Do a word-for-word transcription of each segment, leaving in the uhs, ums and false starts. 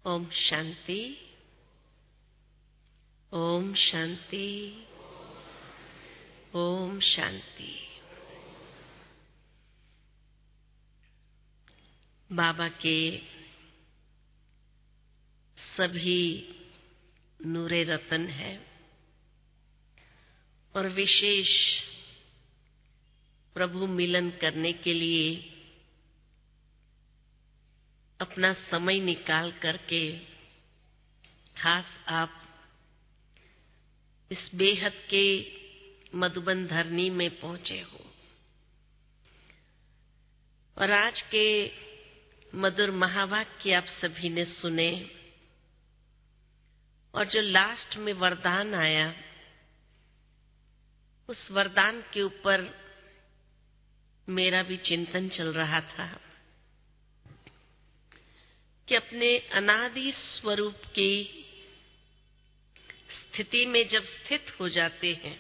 ओम शांति। ओम शांति। ओम शांति। बाबा के सभी नूरे रतन है और विशेष प्रभु मिलन करने के लिए अपना समय निकाल करके खास आप इस बेहद के मधुबन धरनी में पहुंचे हो और आज के मधुर महावाक्य आप सभी ने सुने और जो लास्ट में वरदान आया उस वरदान के ऊपर मेरा भी चिंतन चल रहा था कि अपने अनादि स्वरूप की स्थिति में जब स्थित हो जाते हैं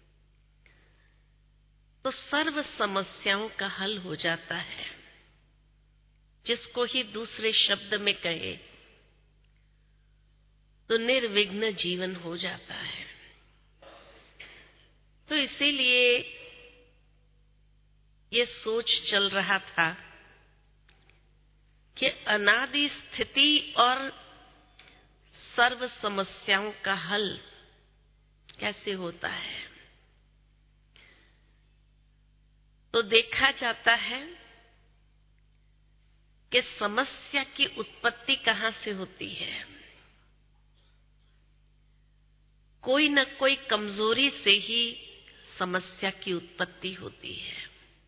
तो सर्व समस्याओं का हल हो जाता है। जिसको ही दूसरे शब्द में कहे तो निर्विघ्न जीवन हो जाता है। तो इसीलिए ये सोच चल रहा था कि अनादि स्थिति और सर्व समस्याओं का हल कैसे होता है। तो देखा जाता है कि समस्या की उत्पत्ति कहाँ से होती है। कोई न कोई कमजोरी से ही समस्या की उत्पत्ति होती है।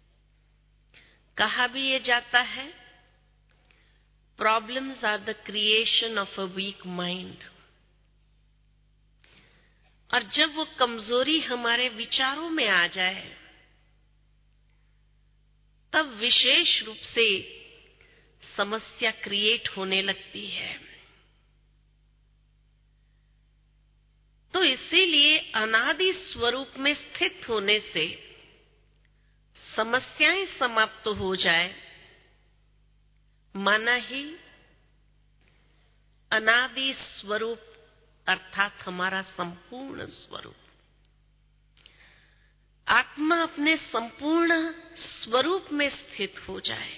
कहा भी ये जाता है, problems are the creation of a weak mind. और जब वो कमजोरी हमारे विचारों में आ जाए तब विशेष रूप से समस्या क्रिएट होने लगती है। तो इसीलिए अनादि स्वरूप में स्थित होने से समस्याएं समाप्त हो जाए माना ही अनादि स्वरूप अर्थात हमारा संपूर्ण स्वरूप, आत्मा अपने संपूर्ण स्वरूप में स्थित हो जाए।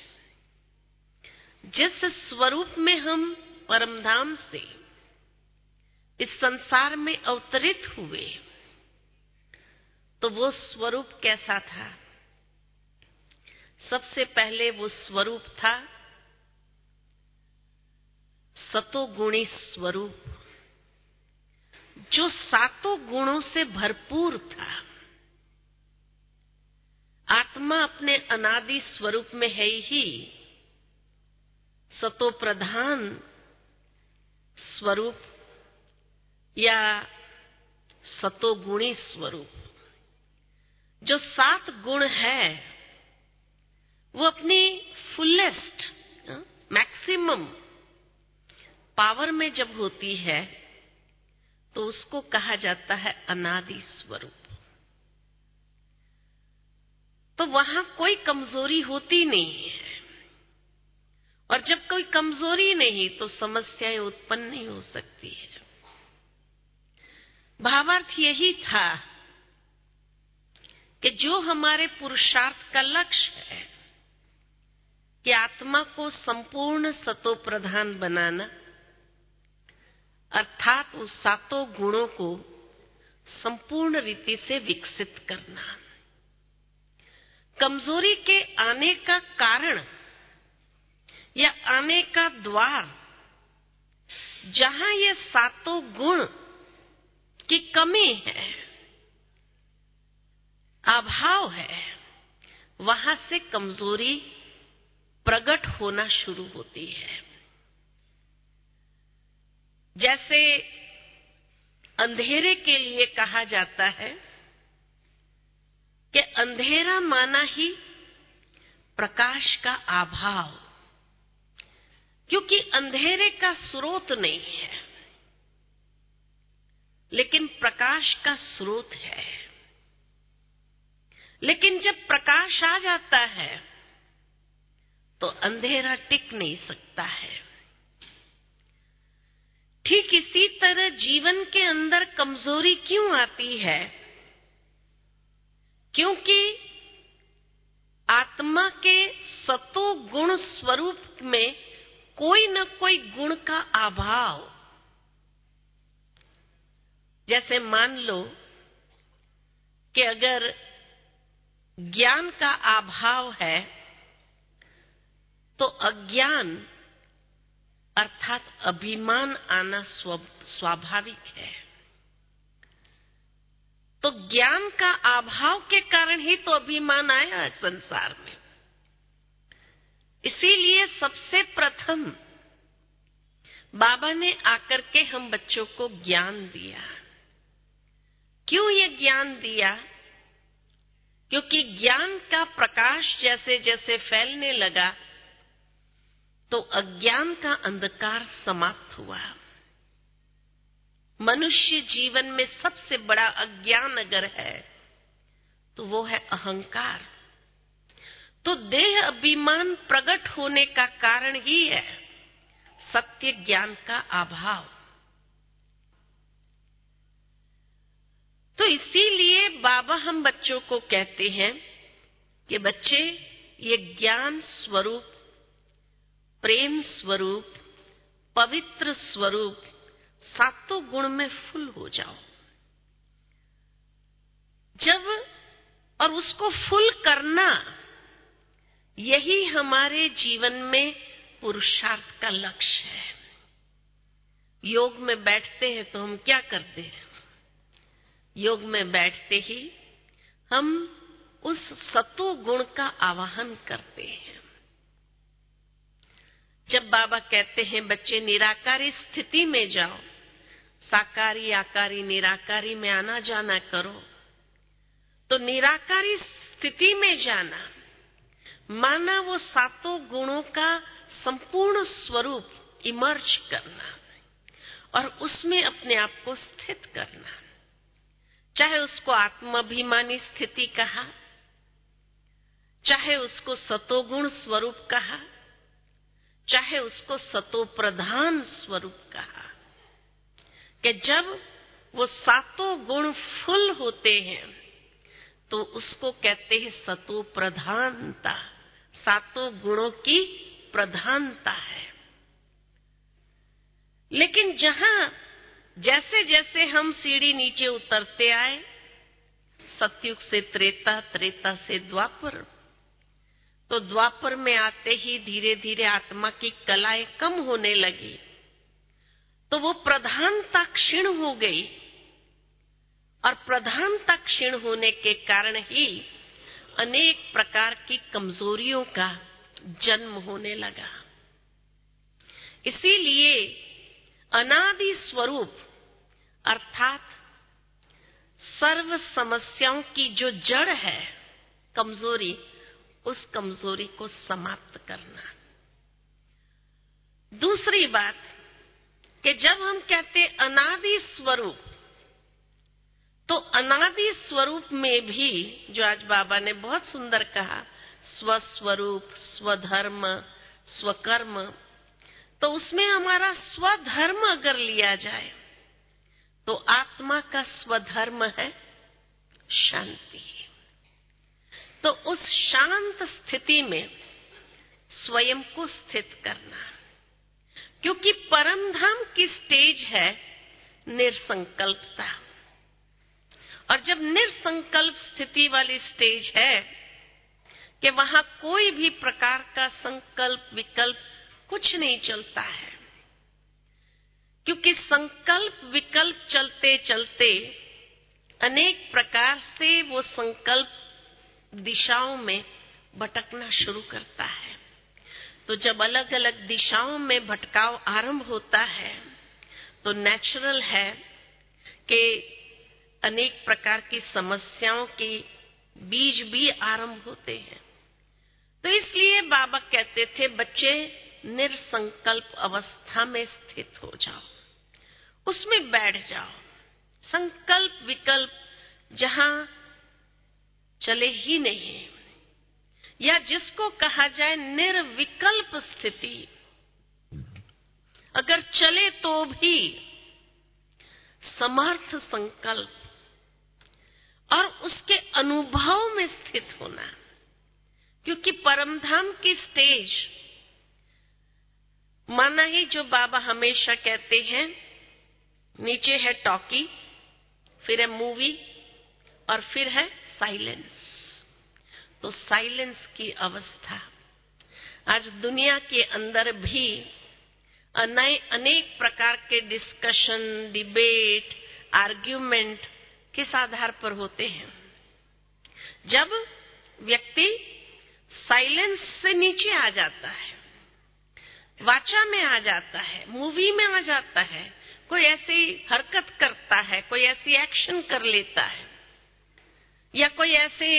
जिस स्वरूप में हम परमधाम से इस संसार में अवतरित हुए तो वो स्वरूप कैसा था। सबसे पहले वो स्वरूप था सतोगुणी स्वरूप जो सातों गुणों से भरपूर था। आत्मा अपने अनादि स्वरूप में है ही सतो प्रधान स्वरूप या सतोगुणी स्वरूप। जो सात गुण है वो अपनी फुलेस्ट मैक्सिमम पावर में जब होती है तो उसको कहा जाता है अनादि स्वरूप। तो वहां कोई कमजोरी होती नहीं है और जब कोई कमजोरी नहीं तो समस्याएं उत्पन्न नहीं हो सकती है। भावार्थ यही था कि जो हमारे पुरुषार्थ का लक्ष्य है कि आत्मा को संपूर्ण सतो प्रधान बनाना अर्थात उस सातों गुणों को संपूर्ण रीति से विकसित करना। कमजोरी के आने का कारण या आने का द्वार जहां ये सातों गुण की कमी है, अभाव है, वहां से कमजोरी प्रकट होना शुरू होती है। जैसे अंधेरे के लिए कहा जाता है कि अंधेरा माना ही प्रकाश का अभाव, क्योंकि अंधेरे का स्रोत नहीं है लेकिन प्रकाश का स्रोत है। लेकिन जब प्रकाश आ जाता है तो अंधेरा टिक नहीं सकता है। ठीक इसी तरह जीवन के अंदर कमजोरी क्यों आती है? क्योंकि आत्मा के सतो गुण स्वरूप में कोई न कोई गुण का अभाव। जैसे मान लो कि अगर ज्ञान का अभाव है तो अज्ञान अर्थात अभिमान आना स्वाभाविक है। तो ज्ञान का अभाव के कारण ही तो अभिमान आया है संसार में। इसीलिए सबसे प्रथम बाबा ने आकर के हम बच्चों को ज्ञान दिया। क्यों ये ज्ञान दिया? क्योंकि ज्ञान का प्रकाश जैसे जैसे फैलने लगा तो अज्ञान का अंधकार समाप्त हुआ। मनुष्य जीवन में सबसे बड़ा अज्ञान अगर है तो वो है अहंकार। तो देह अभिमान प्रकट होने का कारण ही है सत्य ज्ञान का अभाव। तो इसीलिए बाबा हम बच्चों को कहते हैं कि बच्चे ये ज्ञान स्वरूप, प्रेम स्वरूप, पवित्र स्वरूप सातों गुण में फुल हो जाओ। जब और उसको फुल करना यही हमारे जीवन में पुरुषार्थ का लक्ष्य है। योग में बैठते हैं तो हम क्या करते हैं? योग में बैठते ही हम उस सतो गुण का आवाहन करते हैं। जब बाबा कहते हैं बच्चे निराकारी स्थिति में जाओ, साकारी आकारी निराकारी में आना जाना करो, तो निराकारी स्थिति में जाना माना वो सातों गुणों का संपूर्ण स्वरूप इमर्ज करना और उसमें अपने आप को स्थित करना। चाहे उसको आत्माभिमानी स्थिति कहा, चाहे उसको सतोगुण स्वरूप कहा, चाहे उसको सतो प्रधान स्वरूप कहा, कि जब वो सातों गुण फुल होते हैं तो उसको कहते हैं सतो प्रधानता। सातों गुणों की प्रधानता है। लेकिन जहां जैसे जैसे हम सीढ़ी नीचे उतरते आए, सतयुग से त्रेता, त्रेता से द्वापर, तो द्वापर में आते ही धीरे धीरे आत्मा की कलाएं कम होने लगी, तो वो प्रधानता क्षीण हो गई और प्रधानता क्षीण होने के कारण ही अनेक प्रकार की कमजोरियों का जन्म होने लगा। इसीलिए अनादि स्वरूप अर्थात सर्व समस्याओं की जो जड़ है कमजोरी, उस कमजोरी को समाप्त करना। दूसरी बात कि जब हम कहते अनादि स्वरूप, तो अनादि स्वरूप में भी जो आज बाबा ने बहुत सुंदर कहा, स्वस्वरूप, स्वधर्म, स्वकर्म, तो उसमें हमारा स्वधर्म अगर लिया जाए तो आत्मा का स्वधर्म है शांति। तो उस शांत स्थिति में स्वयं को स्थित करना, क्योंकि परम धाम की स्टेज है निरसंकल्पता। और जब निरसंकल्प स्थिति वाली स्टेज है कि वहां कोई भी प्रकार का संकल्प विकल्प कुछ नहीं चलता है, क्योंकि संकल्प विकल्प चलते चलते अनेक प्रकार से वो संकल्प दिशाओं में भटकना शुरू करता है। तो जब अलग अलग दिशाओं में भटकाव आरंभ होता है तो नेचुरल है कि अनेक प्रकार की समस्याओं के बीज भी आरंभ होते हैं। तो इसलिए बाबा कहते थे बच्चे निरसंकल्प अवस्था में स्थित हो जाओ, उसमें बैठ जाओ। संकल्प विकल्प जहां चले ही नहीं, या जिसको कहा जाए निर्विकल्प स्थिति, अगर चले तो भी समर्थ संकल्प और उसके अनुभव में स्थित होना, क्योंकि परमधाम की स्टेज माना ही जो बाबा हमेशा कहते हैं, नीचे है टॉकी, फिर है मूवी और फिर है साइलेंस। तो साइलेंस की अवस्था आज दुनिया के अंदर भी नए अनेक प्रकार के डिस्कशन, डिबेट, आर्ग्यूमेंट किस आधार पर होते हैं? जब व्यक्ति साइलेंस से नीचे आ जाता है, वाचा में आ जाता है, मूवी में आ जाता है, कोई ऐसी हरकत करता है, कोई ऐसी एक्शन कर लेता है, या कोई ऐसे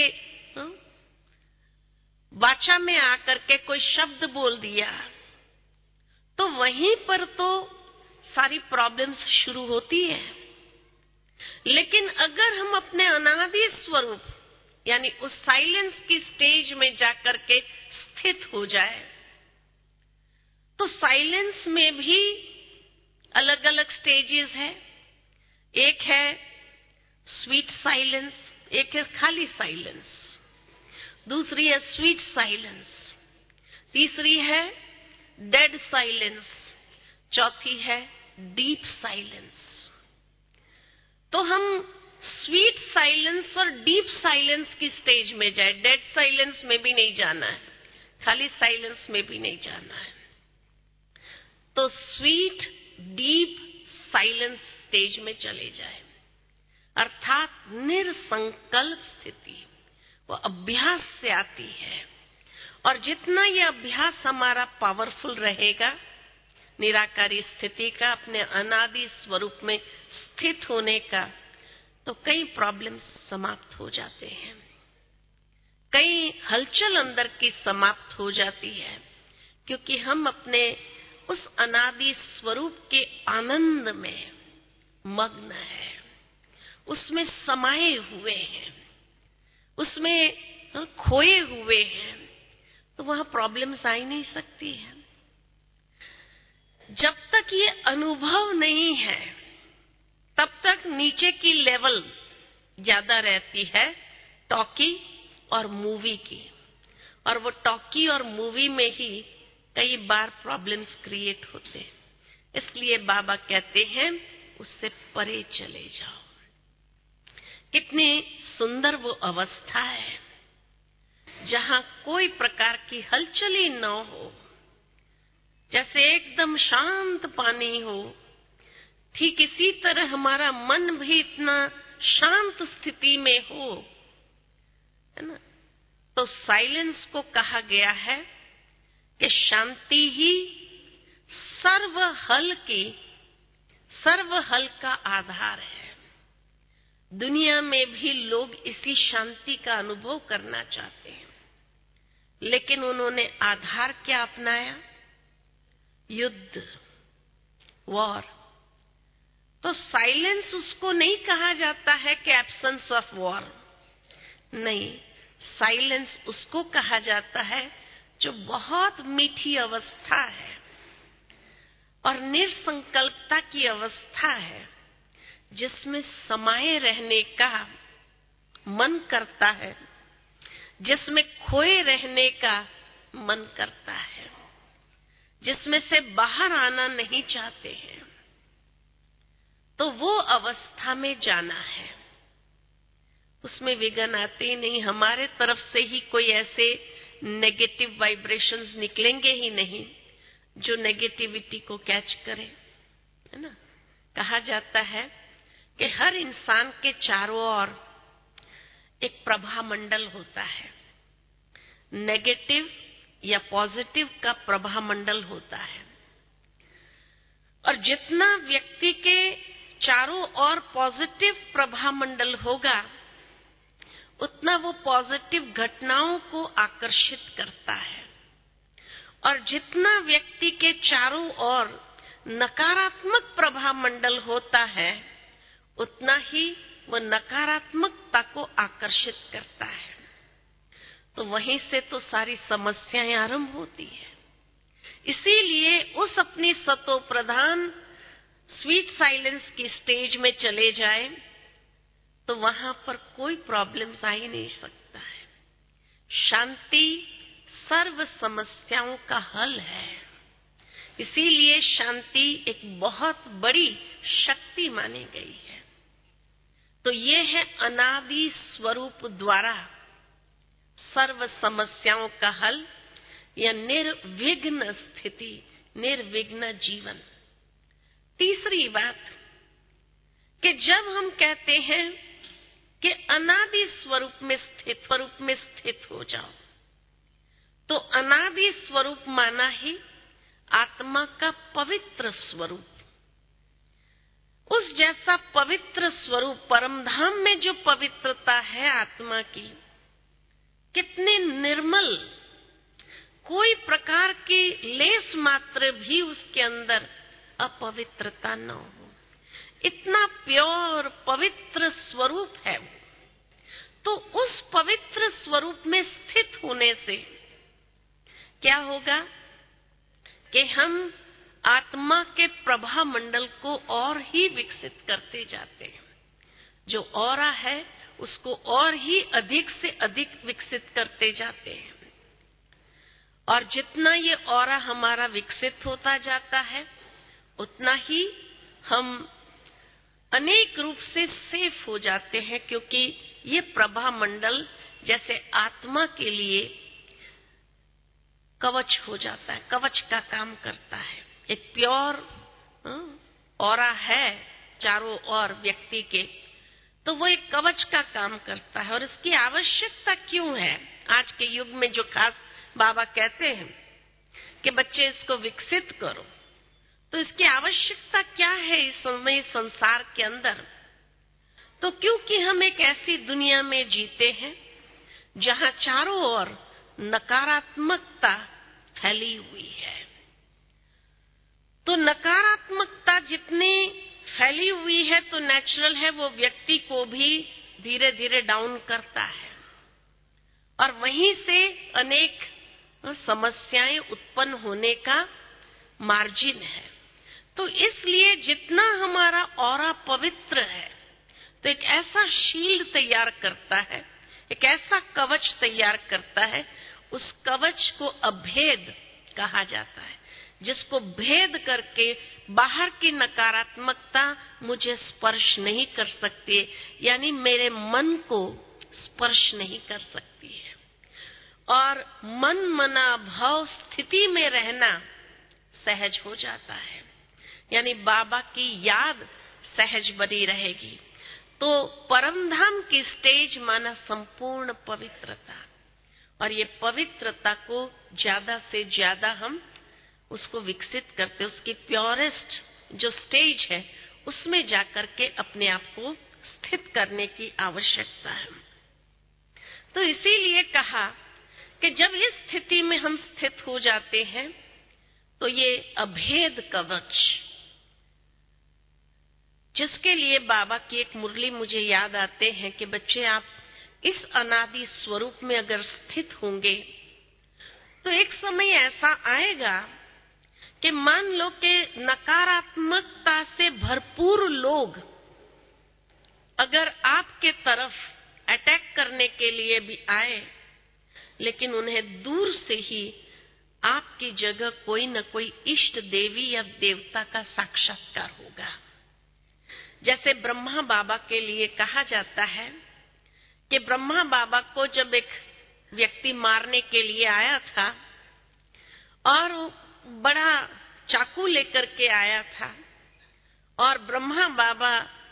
वाचा में आकर के कोई शब्द बोल दिया, तो वहीं पर तो सारी प्रॉब्लम्स शुरू होती है। लेकिन अगर हम अपने अनादि स्वरूप यानी उस साइलेंस की स्टेज में जाकर के स्थित हो जाए, तो साइलेंस में भी अलग अलग स्टेजेस है। एक है स्वीट साइलेंस, एक है खाली साइलेंस, दूसरी है स्वीट साइलेंस, तीसरी है डेड साइलेंस, चौथी है डीप साइलेंस। तो हम स्वीट साइलेंस और डीप साइलेंस की स्टेज में जाए, डेड साइलेंस में भी नहीं जाना है, खाली साइलेंस में भी नहीं जाना है। तो स्वीट डीप साइलेंस स्टेज में चले जाए, अर्थात निरसंकल्प स्थिति वो अभ्यास से आती है। और जितना ये अभ्यास हमारा पावरफुल रहेगा, निराकारी स्थिति का, अपने अनादि स्वरूप में स्थित होने का, तो कई प्रॉब्लम्स समाप्त हो जाते हैं, कई हलचल अंदर की समाप्त हो जाती है, क्योंकि हम अपने उस अनादि स्वरूप के आनंद में मग्न है, उसमें समाये हुए हैं, उसमें खोए हुए हैं, तो वहां प्रॉब्लम्स आ ही नहीं सकती है। जब तक ये अनुभव नहीं है, तब तक नीचे की लेवल ज्यादा रहती है टॉकी और मूवी की, और वो टॉकी और मूवी में ही कई बार प्रॉब्लम्स क्रिएट होते हैं। इसलिए बाबा कहते हैं उससे परे चले जाओ। कितनी सुंदर वो अवस्था है जहां कोई प्रकार की हलचल ही न हो, जैसे एकदम शांत पानी हो, ठीक इसी तरह हमारा मन भी इतना शांत स्थिति में हो, है ना। तो साइलेंस को कहा गया है कि शांति ही सर्वहल की सर्वहल का आधार है। दुनिया में भी लोग इसी शांति का अनुभव करना चाहते हैं, लेकिन उन्होंने आधार क्या अपनाया? युद्ध, वॉर। तो साइलेंस उसको नहीं कहा जाता है कि एब्सेंस ऑफ वॉर, नहीं, साइलेंस उसको कहा जाता है जो बहुत मीठी अवस्था है और निरसंकल्पता की अवस्था है, जिसमें समाये रहने का मन करता है, जिसमें खोए रहने का मन करता है, जिसमें से बाहर आना नहीं चाहते हैं। तो वो अवस्था में जाना है, उसमें विघ्न आते ही नहीं, हमारे तरफ से ही कोई ऐसे नेगेटिव वाइब्रेशंस निकलेंगे ही नहीं जो नेगेटिविटी को कैच करे, है ना। कहा जाता है कि हर इंसान के चारों ओर एक प्रभा मंडल होता है, नेगेटिव या पॉजिटिव का प्रभा मंडल होता है, और जितना व्यक्ति के चारों ओर पॉजिटिव प्रभा मंडल होगा, उतना वो पॉजिटिव घटनाओं को आकर्षित करता है, और जितना व्यक्ति के चारों ओर नकारात्मक प्रभा मंडल होता है, उतना ही वह नकारात्मकता को आकर्षित करता है। तो वहीं से तो सारी समस्याएं आरंभ होती है। इसीलिए उस अपनी सतो प्रधान स्वीट साइलेंस की स्टेज में चले जाए तो वहां पर कोई प्रॉब्लम्स आ ही नहीं सकता है। शांति सर्व समस्याओं का हल है, इसीलिए शांति एक बहुत बड़ी शक्ति मानी गई है। तो ये है अनादि स्वरूप द्वारा सर्व समस्याओं का हल या निर्विघ्न स्थिति, निर्विघ्न जीवन। तीसरी बात कि जब हम कहते हैं कि अनादि स्वरूप में स्थित स्वरूप में स्थित हो जाओ, तो अनादि स्वरूप माना ही आत्मा का पवित्र स्वरूप। उस जैसा पवित्र स्वरूप परमधाम में जो पवित्रता है आत्मा की, कितनी निर्मल, कोई प्रकार की लेस मात्र भी उसके अंदर अपवित्रता न हो, इतना प्योर पवित्र स्वरूप है वो। तो उस पवित्र स्वरूप में स्थित होने से क्या होगा कि हम आत्मा के प्रभा मंडल को और ही विकसित करते जाते हैं। जो ऑरा है उसको और ही अधिक से अधिक विकसित करते जाते हैं, और जितना ये ऑरा हमारा विकसित होता जाता है उतना ही हम अनेक रूप से सेफ हो जाते हैं, क्योंकि ये प्रभा मंडल जैसे आत्मा के लिए कवच हो जाता है, कवच का काम करता है। एक प्योर ऑरा है चारों ओर व्यक्ति के, तो वो एक कवच का काम करता है। और इसकी आवश्यकता क्यों है? आज के युग में जो खास बाबा कहते हैं कि बच्चे इसको विकसित करो, तो इसकी आवश्यकता क्या है इस समय संसार के अंदर? तो क्योंकि हम एक ऐसी दुनिया में जीते हैं जहां चारों ओर नकारात्मकता फैली हुई है। तो नकारात्मकता जितनी फैली हुई है तो नेचुरल है वो व्यक्ति को भी धीरे धीरे डाउन करता है, और वहीं से अनेक समस्याएं उत्पन्न होने का मार्जिन है। तो इसलिए जितना हमारा ऑरा पवित्र है तो एक ऐसा शील्ड तैयार करता है, एक ऐसा कवच तैयार करता है, उस कवच को अभेद कहा जाता है, जिसको भेद करके बाहर की नकारात्मकता मुझे स्पर्श नहीं कर सकती, यानी मेरे मन को स्पर्श नहीं कर सकती है। और मन मना भाव स्थिति में रहना सहज हो जाता है, यानी बाबा की याद सहज बनी रहेगी। तो परमधाम की स्टेज माना संपूर्ण पवित्रता, और ये पवित्रता को ज्यादा से ज्यादा हम उसको विकसित करते, उसकी प्योरेस्ट जो स्टेज है उसमें जाकर के अपने आप को स्थित करने की आवश्यकता है। तो इसीलिए कहा कि जब इस स्थिति में हम स्थित हो जाते हैं तो ये अभेद कवच, जिसके लिए बाबा की एक मुरली मुझे याद आते हैं कि बच्चे आप इस अनादि स्वरूप में अगर स्थित होंगे तो एक समय ऐसा आएगा कि मान लो कि नकारात्मकता से भरपूर लोग अगर आपके तरफ अटैक करने के लिए भी आए, लेकिन उन्हें दूर से ही आपकी जगह कोई न कोई इष्ट देवी या देवता का साक्षात्कार होगा। जैसे ब्रह्मा बाबा के लिए कहा जाता है कि ब्रह्मा बाबा को जब एक व्यक्ति मारने के लिए आया था और बड़ा चाकू लेकर के आया था, और ब्रह्मा बाबा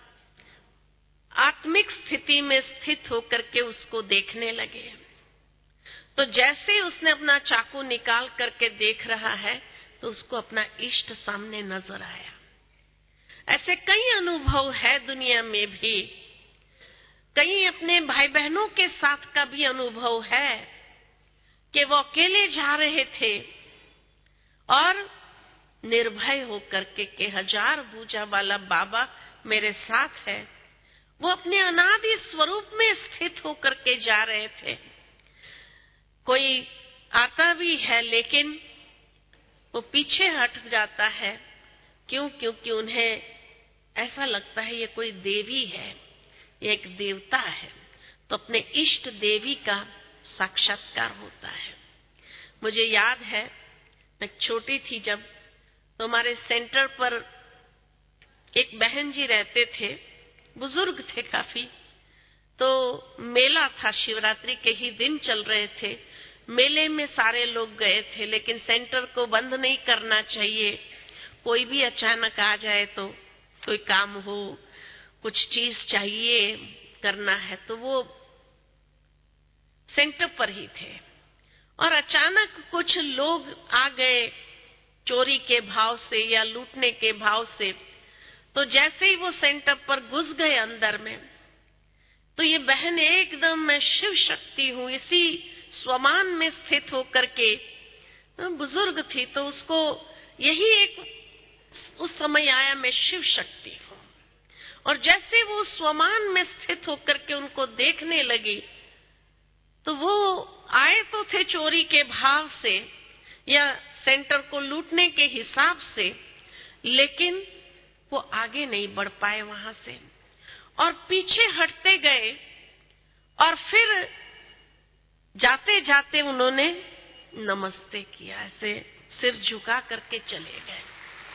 आत्मिक स्थिति में स्थित होकर के उसको देखने लगे, तो जैसे उसने अपना चाकू निकाल करके देख रहा है तो उसको अपना इष्ट सामने नजर आया। ऐसे कई अनुभव है दुनिया में भी, कई अपने भाई बहनों के साथ का भी अनुभव है कि वो अकेले जा रहे थे और निर्भय होकर के के हजार भुजा वाला बाबा मेरे साथ है, वो अपने अनादि स्वरूप में स्थित होकर के जा रहे थे। कोई आता भी है लेकिन वो पीछे हट जाता है क्यों? क्योंकि उन्हें ऐसा लगता है ये कोई देवी है, ये एक देवता है, तो अपने इष्ट देवी का साक्षात्कार होता है। मुझे याद है, मैं छोटी थी जब, तो हमारे सेंटर पर एक बहन जी रहते थे, बुजुर्ग थे काफी। तो मेला था, शिवरात्रि के ही दिन चल रहे थे। मेले में सारे लोग गए थे, लेकिन सेंटर को बंद नहीं करना चाहिए। कोई भी अचानक आ जाए तो, कोई काम हो, कुछ चीज चाहिए करना है, तो वो सेंटर पर ही थे। और अचानक कुछ लोग आ गए चोरी के भाव से या लूटने के भाव से। तो जैसे ही वो सेंटर पर घुस गए अंदर में, तो ये बहन एकदम मैं शिव शक्ति हूँ इसी स्वमान में स्थित होकर के, बुजुर्ग थी तो उसको यही एक उस समय आया, मैं शिव शक्ति हूँ। और जैसे वो स्वमान में स्थित होकर के उनको देखने लगी, तो वो आए तो थे चोरी के भाव से या सेंटर को लूटने के हिसाब से, लेकिन वो आगे नहीं बढ़ पाए वहां से और पीछे हटते गए। और फिर जाते जाते उन्होंने नमस्ते किया, ऐसे सिर झुका करके चले गए।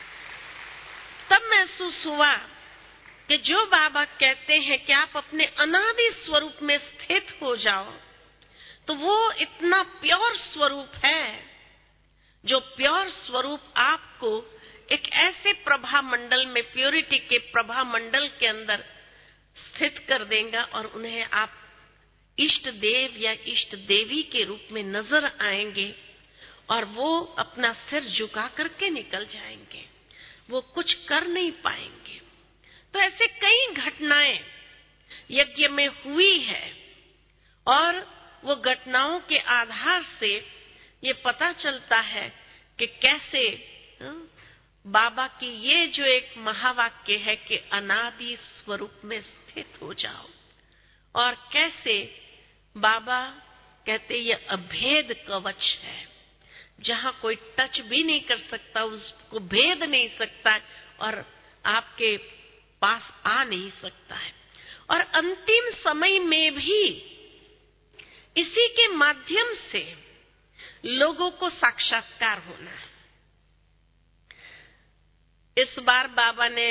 तब महसूस हुआ कि जो बाबा कहते हैं कि आप अपने अनादि स्वरूप में स्थित हो जाओ, तो वो इतना प्योर स्वरूप है, जो प्योर स्वरूप आपको एक ऐसे प्रभा मंडल में, प्योरिटी के प्रभा मंडल के अंदर स्थित कर देगा और उन्हें आप इष्ट देव या इष्ट देवी के रूप में नजर आएंगे और वो अपना सिर झुका करके निकल जाएंगे, वो कुछ कर नहीं पाएंगे। तो ऐसे कई घटनाएं यज्ञ में हुई है और वो घटनाओं के आधार से ये पता चलता है कि कैसे बाबा की ये जो एक महावाक्य है कि अनादि स्वरूप में स्थित हो जाओ, और कैसे बाबा कहते ये अभेद कवच है, जहां कोई टच भी नहीं कर सकता, उसको भेद नहीं सकता और आपके पास आ नहीं सकता है। और अंतिम समय में भी इसी के माध्यम से लोगों को साक्षात्कार होना है। इस बार बाबा ने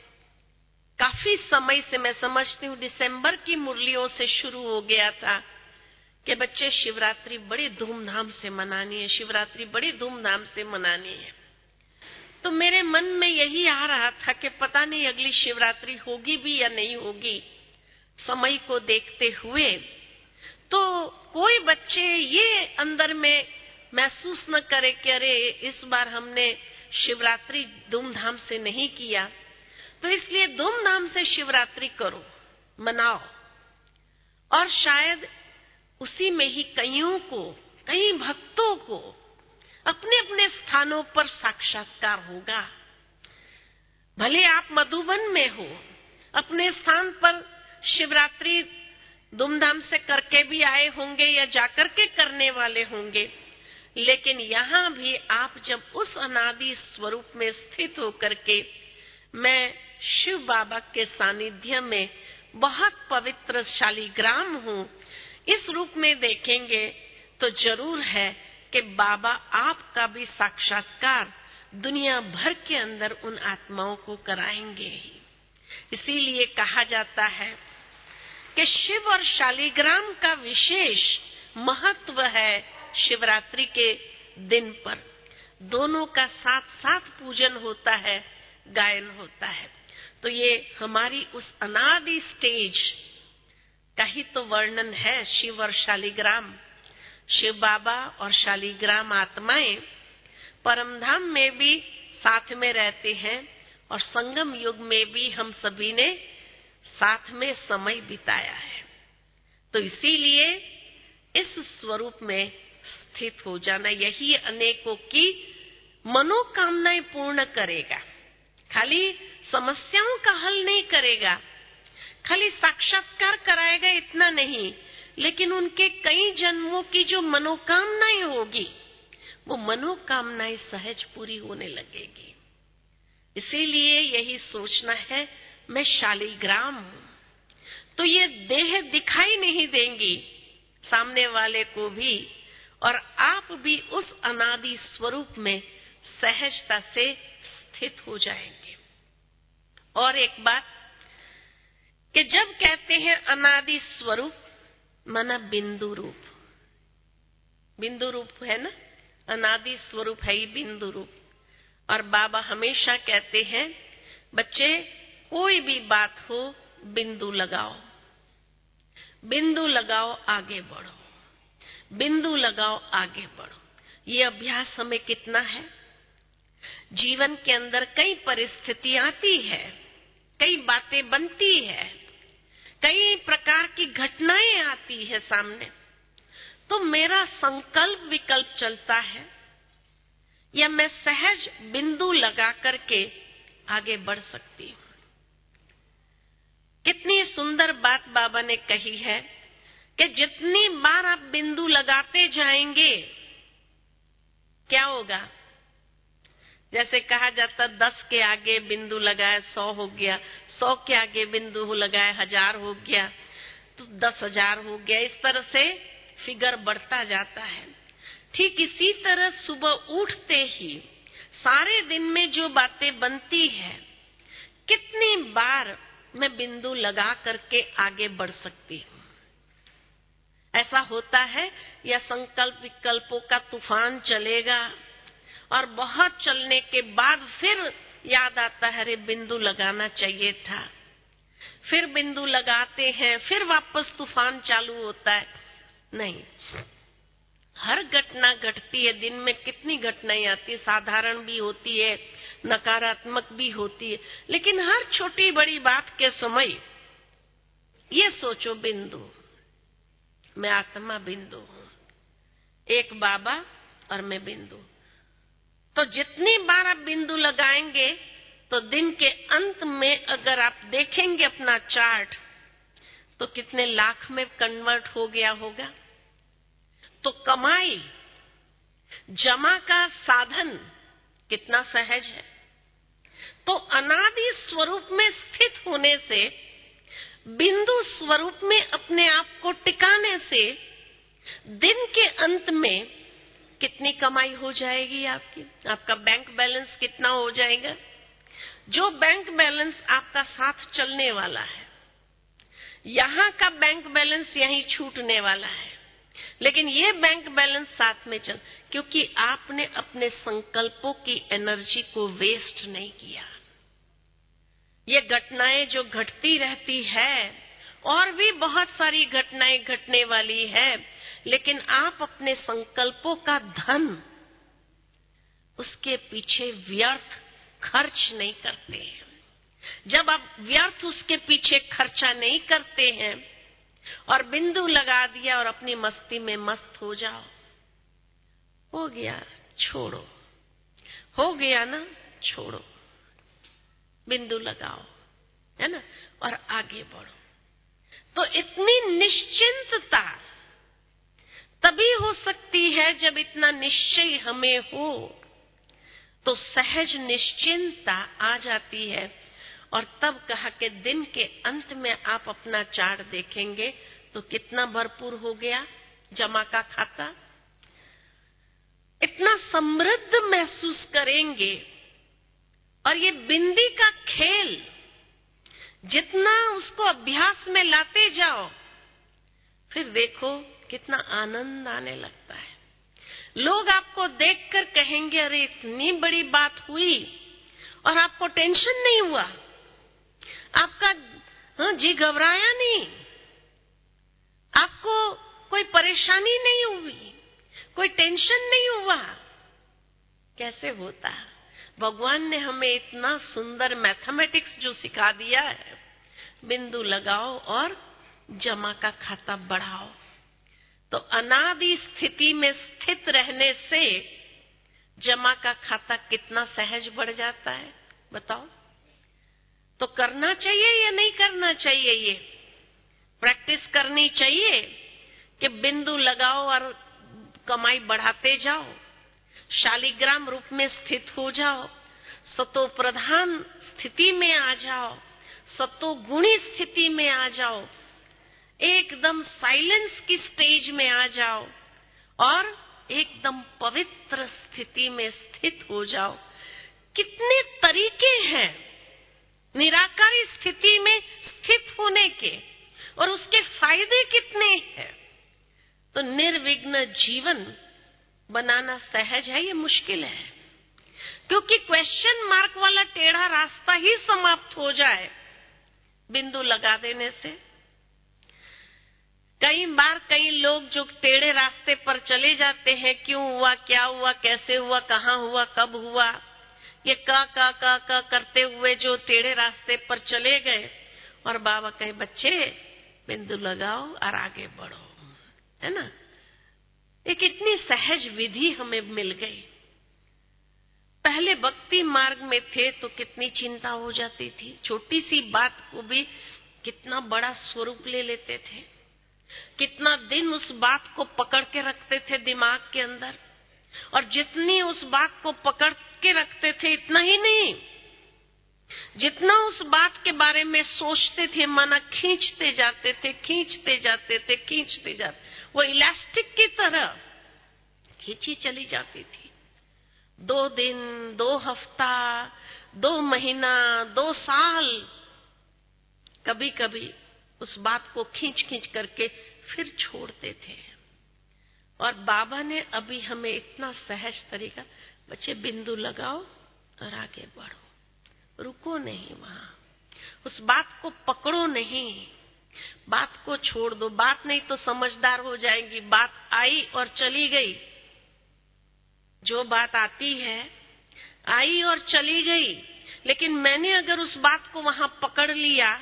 काफी समय से, मैं समझती हूँ दिसंबर की मुरलियों से शुरू हो गया था कि बच्चे शिवरात्रि बड़ी धूमधाम से मनानी है, शिवरात्रि बड़ी धूमधाम से मनानी है। तो मेरे मन में यही आ रहा था कि पता नहीं अगली शिवरात्रि होगी भी या नहीं होगी, समय को देखते हुए। तो कोई बच्चे ये अंदर में महसूस न करे कि अरे इस बार हमने शिवरात्रि धूमधाम से नहीं किया, तो इसलिए धूमधाम से शिवरात्रि करो, मनाओ। और शायद उसी में ही कईयों को, कई भक्तों को अपने अपने स्थानों पर साक्षात्कार होगा। भले आप मधुबन में हो, अपने स्थान पर शिवरात्रि धूमधाम से करके भी आए होंगे या जाकर के करने वाले होंगे, लेकिन यहाँ भी आप जब उस अनादि स्वरूप में स्थित होकर के मैं शिव बाबा के सानिध्य में बहुत पवित्र शालिग्राम हूँ, इस रूप में देखेंगे, तो जरूर है कि बाबा आपका भी साक्षात्कार दुनिया भर के अंदर उन आत्माओं को कराएंगे ही। इसीलिए कहा जाता है कि शिव और शालिग्राम का विशेष महत्व है। शिवरात्रि के दिन पर दोनों का साथ साथ पूजन होता है, गायन होता है। तो ये हमारी उस अनादि स्टेज का ही तो वर्णन है, शिव और शालिग्राम। शिव बाबा और शालिग्राम आत्माएं परमधाम में भी साथ में रहते हैं और संगम युग में भी हम सभी ने साथ में समय बिताया है। तो इसीलिए इस स्वरूप में स्थित हो जाना, यही अनेकों की मनोकामनाएं पूर्ण करेगा। खाली समस्याओं का हल नहीं करेगा, खाली साक्षात्कार कराएगा इतना नहीं, लेकिन उनके कई जन्मों की जो मनोकामनाएं होगी, वो मनोकामनाएं सहज पूरी होने लगेगी। इसीलिए यही सोचना है मैं शालिग्राम हूं, तो ये देह दिखाई नहीं देंगी सामने वाले को भी, और आप भी उस अनादि स्वरूप में सहजता से स्थित हो जाएंगे। और एक बात कि जब कहते हैं अनादि स्वरूप, माना बिंदु रूप, बिंदु रूप है ना, अनादि स्वरूप है ही बिंदु रूप। और बाबा हमेशा कहते हैं बच्चे कोई भी बात हो बिंदु लगाओ, बिंदु लगाओ आगे बढ़ो, बिंदु लगाओ आगे बढ़ो। ये अभ्यास हमें कितना है। जीवन के अंदर कई परिस्थिति आती है, कई बातें बनती है, कई प्रकार की घटनाएं आती है सामने, तो मेरा संकल्प विकल्प चलता है या मैं सहज बिंदु लगा करके आगे बढ़ सकती हूं। कितनी सुंदर बात बाबा ने कही है कि जितनी बार आप बिंदु लगाते जाएंगे क्या होगा। जैसे कहा जाता दस के आगे बिंदु लगाए सौ हो गया, सौ के आगे बिंदु लगाए हजार हो गया, तो दस हजार हो गया। इस तरह से फिगर बढ़ता जाता है। ठीक इसी तरह सुबह उठते ही सारे दिन में जो बातें बनती है, कितनी बार मैं बिंदु लगा करके आगे बढ़ सकती हूँ। ऐसा होता है या संकल्प विकल्पों का तूफान चलेगा और बहुत चलने के बाद फिर याद आता है अरे बिंदु लगाना चाहिए था, फिर बिंदु लगाते हैं, फिर वापस तूफान चालू होता है। नहीं, हर घटना घटती है। दिन में कितनी घटनाएं आती है, साधारण भी होती है, नकारात्मक भी होती है, लेकिन हर छोटी बड़ी बात के समय ये सोचो बिंदु, मैं आत्मा बिंदु हूं, एक बाबा और मैं बिंदु। तो जितनी बार आप बिंदु लगाएंगे तो दिन के अंत में अगर आप देखेंगे अपना चार्ट तो कितने लाख में कन्वर्ट हो गया होगा। तो कमाई जमा का साधन कितना सहज है। तो अनादि स्वरूप में स्थित होने से, बिंदु स्वरूप में अपने आप को टिकाने से दिन के अंत में कितनी कमाई हो जाएगी आपकी, आपका बैंक बैलेंस कितना हो जाएगा। जो बैंक बैलेंस आपका साथ चलने वाला है, यहाँ का बैंक बैलेंस यहीं छूटने वाला है, लेकिन ये बैंक बैलेंस साथ में चल, क्योंकि आपने अपने संकल्पों की एनर्जी को वेस्ट नहीं किया। ये घटनाएं जो घटती रहती है, और भी बहुत सारी घटनाएं घटने वाली है, लेकिन आप अपने संकल्पों का धन उसके पीछे व्यर्थ खर्च नहीं करते हैं। जब आप व्यर्थ उसके पीछे खर्चा नहीं करते हैं और बिंदु लगा दिया और अपनी मस्ती में मस्त हो जाओ, हो गया छोड़ो, हो गया ना छोड़ो, बिंदु लगाओ, है ना, और आगे बढ़ो। तो इतनी निश्चिंतता तभी हो सकती है जब इतना निश्चय हमें हो, तो सहज निश्चिंतता आ जाती है। और तब कहा कि दिन के अंत में आप अपना चार्ट देखेंगे तो कितना भरपूर हो गया जमा का खाता, इतना समृद्ध महसूस करेंगे। और ये बिंदी का खेल जितना उसको अभ्यास में लाते जाओ, फिर देखो कितना आनंद आने लगता है। लोग आपको देखकर कहेंगे अरे इतनी बड़ी बात हुई और आपको टेंशन नहीं हुआ, आपका हाँ, जी घबराया नहीं, आपको कोई परेशानी नहीं हुई, कोई टेंशन नहीं हुआ। कैसे होता है? भगवान ने हमें इतना सुंदर मैथमेटिक्स जो सिखा दिया है, बिंदु लगाओ और जमा का खाता बढ़ाओ। तो अनादि स्थिति में स्थित रहने से जमा का खाता कितना सहज बढ़ जाता है, बताओ। तो करना चाहिए या नहीं करना चाहिए? ये प्रैक्टिस करनी चाहिए कि बिंदु लगाओ और कमाई बढ़ाते जाओ, शालिग्राम रूप में स्थित हो जाओ, सतो प्रधान स्थिति में आ जाओ, सतो गुणी स्थिति में आ जाओ, एकदम साइलेंस की स्टेज में आ जाओ और एकदम पवित्र स्थिति में स्थित हो जाओ। कितने तरीके हैं निराकारी स्थिति में स्थित होने के और उसके फायदे कितने हैं। तो निर्विघ्न जीवन बनाना सहज है, ये मुश्किल है, क्योंकि क्वेश्चन मार्क वाला टेढ़ा रास्ता ही समाप्त हो जाए बिंदु लगा देने से। कई बार कई लोग जो टेढ़े रास्ते पर चले जाते हैं, क्यों हुआ, क्या हुआ, कैसे हुआ, कहाँ हुआ, कब हुआ, ये का का का का करते हुए जो टेढ़े रास्ते पर चले गए, और बाबा कहे बच्चे बिंदु लगाओ और आगे बढ़ो, है ना। एक इतनी सहज विधि हमें मिल गई। पहले भक्ति मार्ग में थे तो कितनी चिंता हो जाती थी, छोटी सी बात को भी कितना बड़ा स्वरूप ले लेते थे, कितना दिन उस बात को पकड़ के रखते थे दिमाग के अंदर, और जितनी उस बात को पकड़ के रखते थे इतना ही नहीं, जितना उस बात के बारे में सोचते थे माना खींचते जाते थे, खींचते जाते थे, खींचते जाते, वो इलास्टिक की तरह खींची चली जाती थी। दो दिन, दो हफ्ता, दो महीना, दो साल, कभी कभी उस बात को खींच खींच करके फिर छोड़ते थे। और बाबा ने अभी हमें इतना सहज तरीका, बच्चे बिंदु लगाओ और आगे बढ़ो, रुको नहीं वहां, उस बात को पकड़ो नहीं, बात को छोड़ दो। बात नहीं तो समझदार हो जाएंगी, बात आई और चली गई, जो बात आती है आई और चली गई, लेकिन मैंने अगर उस बात को वहां पकड़ लिया,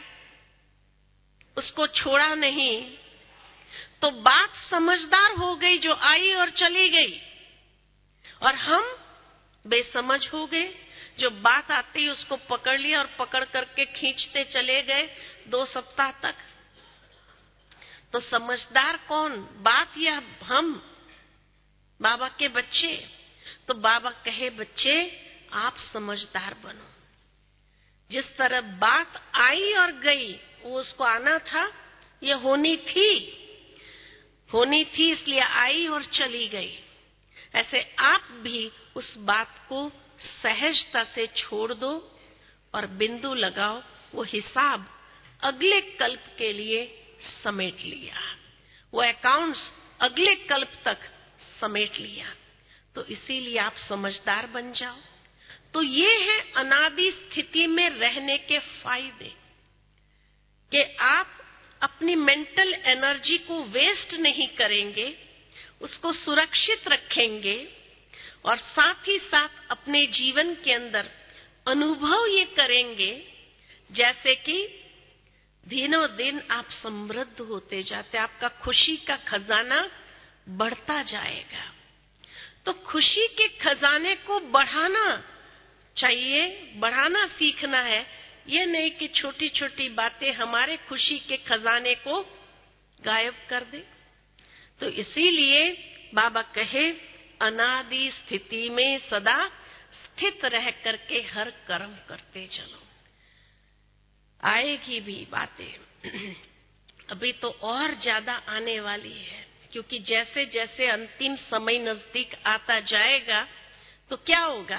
उसको छोड़ा नहीं, तो बात समझदार हो गई जो आई और चली गई, और हम बेसमझ हो गए जो बात आती उसको पकड़ लिया और पकड़ करके खींचते चले गए दो सप्ताह तक। तो समझदार कौन, बात या हम, बाबा के बच्चे? तो बाबा कहे बच्चे आप समझदार बनो। जिस तरह बात आई और गई, वो उसको आना था, ये होनी थी, होनी थी इसलिए आई और चली गई, ऐसे आप भी उस बात को सहजता से छोड़ दो और बिंदु लगाओ। वो हिसाब अगले कल्प के लिए समेट लिया, वो अकाउंट्स अगले कल्प तक समेट लिया। तो इसीलिए आप समझदार बन जाओ। तो ये है अनादि स्थिति में रहने के फायदे, कि आप अपनी मेंटल एनर्जी को वेस्ट नहीं करेंगे, उसको सुरक्षित रखेंगे, और साथ ही साथ अपने जीवन के अंदर अनुभव ये करेंगे जैसे कि दिनों दिन आप समृद्ध होते जाते, आपका खुशी का खजाना बढ़ता जाएगा। तो खुशी के खजाने को बढ़ाना चाहिए, बढ़ाना सीखना है। ये नहीं कि छोटी छोटी बातें हमारे खुशी के खजाने को गायब कर दे। तो इसीलिए बाबा कहे अनादि स्थिति में सदा स्थित रह करके हर कर्म करते चलो। आएगी भी बातें अभी तो और ज्यादा आने वाली है, क्योंकि जैसे जैसे अंतिम समय नजदीक आता जाएगा तो क्या होगा,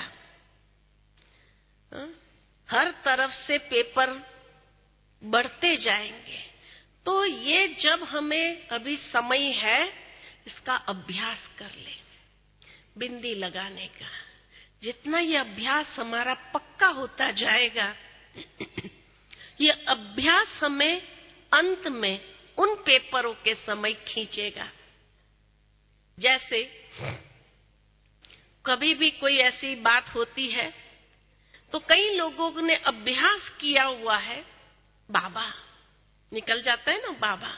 हा? हर तरफ से पेपर बढ़ते जाएंगे। तो ये जब हमें अभी समय है, इसका अभ्यास कर ले, बिंदी लगाने का। जितना ये अभ्यास हमारा पक्का होता जाएगा, ये अभ्यास हमें अंत में उन पेपरों के समय खींचेगा। जैसे कभी भी कोई ऐसी बात होती है तो कई लोगों ने अभ्यास किया हुआ है, बाबा निकल जाता है ना बाबा।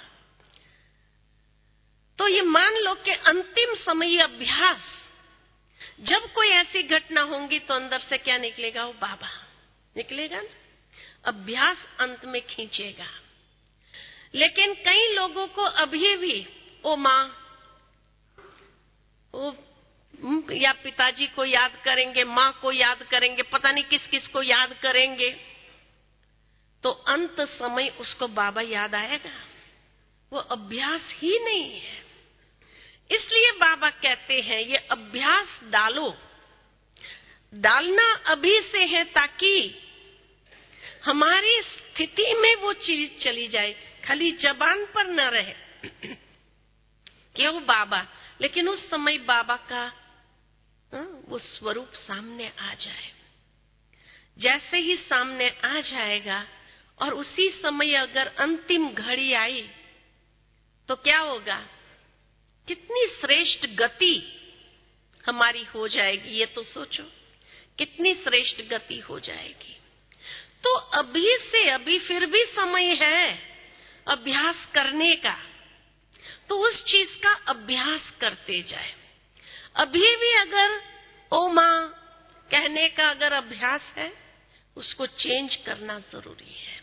तो ये मान लो कि अंतिम समय अभ्यास, जब कोई ऐसी घटना होगी तो अंदर से क्या निकलेगा, वो बाबा निकलेगा ना। अभ्यास अंत में खींचेगा। लेकिन कई लोगों को अभी भी ओ माँ, ओ या पिताजी को याद करेंगे, माँ को याद करेंगे, पता नहीं किस किस को याद करेंगे, तो अंत समय उसको बाबा याद आएगा? वो अभ्यास ही नहीं है। इसलिए बाबा कहते हैं ये अभ्यास डालो। डालना अभी से है ताकि हमारी स्थिति में वो चीज चली जाए, खाली जबान पर न रहे क्यों बाबा, लेकिन उस समय बाबा का वो स्वरूप सामने आ जाए। जैसे ही सामने आ जाएगा और उसी समय अगर अंतिम घड़ी आई तो क्या होगा? कितनी श्रेष्ठ गति हमारी हो जाएगी, ये तो सोचो, कितनी श्रेष्ठ गति हो जाएगी। तो अभी से, अभी फिर भी समय है अभ्यास करने का, तो उस चीज का अभ्यास करते जाए। अभी भी अगर ओ माँ कहने का अगर अभ्यास है, उसको चेंज करना जरूरी है।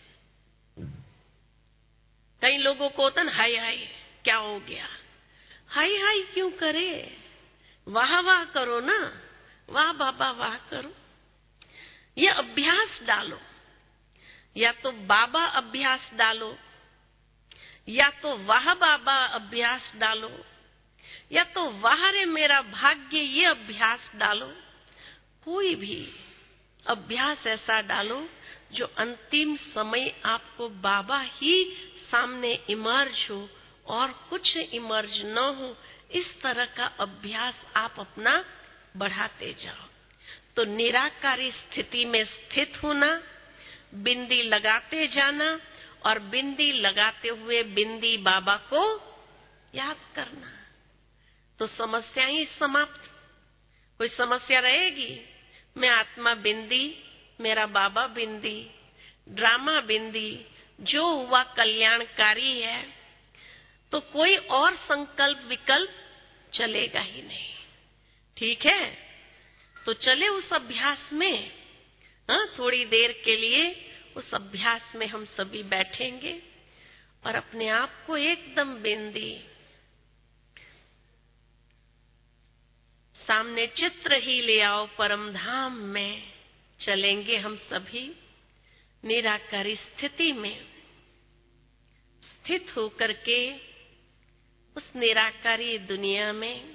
कई लोगों को होता ना, हाय हाय क्या हो गया, हाय हाय क्यों करे, वाह वाह करो ना, वाह बाबा वाह करो। ये अभ्यास डालो, या तो बाबा अभ्यास डालो, या तो वाह बाबा अभ्यास डालो, या तो वाह रे मेरा भाग्य ये अभ्यास डालो। कोई भी अभ्यास ऐसा डालो जो अंतिम समय आपको बाबा ही सामने इमर्ज हो और कुछ इमर्ज न हो। इस तरह का अभ्यास आप अपना बढ़ाते जाओ। तो निराकारी स्थिति में स्थित होना, बिंदी लगाते जाना, और बिंदी लगाते हुए बिंदी बाबा को याद करना, तो समस्या ही समाप्त। कोई समस्या रहेगी? मैं आत्मा बिंदी, मेरा बाबा बिंदी, ड्रामा बिंदी, जो हुआ कल्याणकारी है, तो कोई और संकल्प विकल्प चलेगा ही नहीं। ठीक है, तो चले उस अभ्यास में। हाँ, थोड़ी देर के लिए उस अभ्यास में हम सभी बैठेंगे और अपने आप को एकदम बिंदी, सामने चित्र ही ले आओ, परम धाम में चलेंगे हम सभी। निराकारी स्थिति में स्थित होकर के उस निराकारी दुनिया में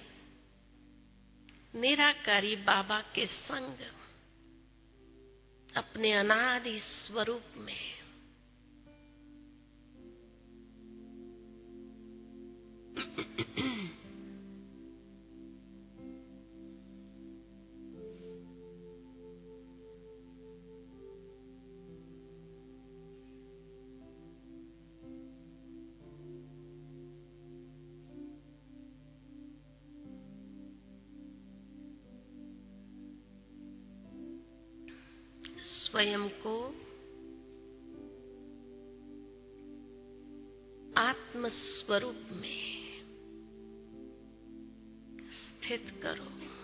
निराकारी बाबा के संग अपने अनादि स्वरूप में स्वयं को आत्म स्वरूप में स्थित करो।